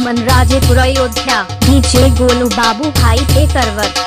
अमन Rajepur Ayodhya DJ Golu Babu भाई थे करवत।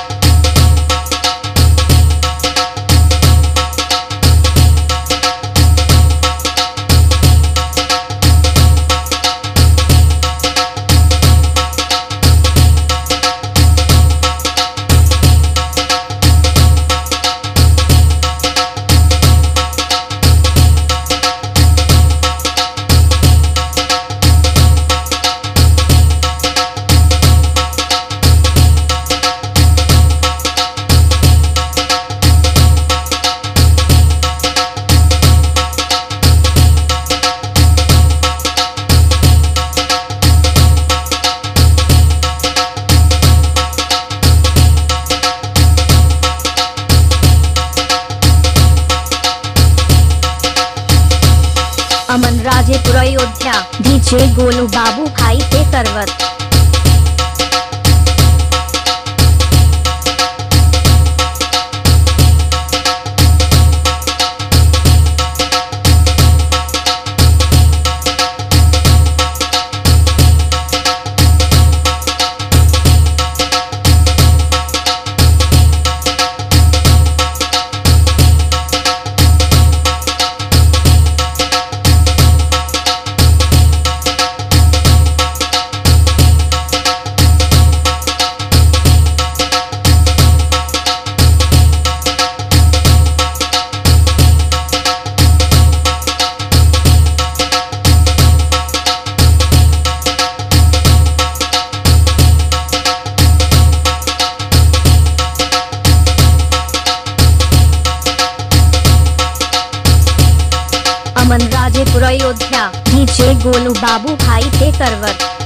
अमन राजेपुर अयोध्या डीजे गोलू बाबू भाई थे करवत। अमन राजेपुर अयोध्या डीजे गोलू बाबू भाई थे करवत।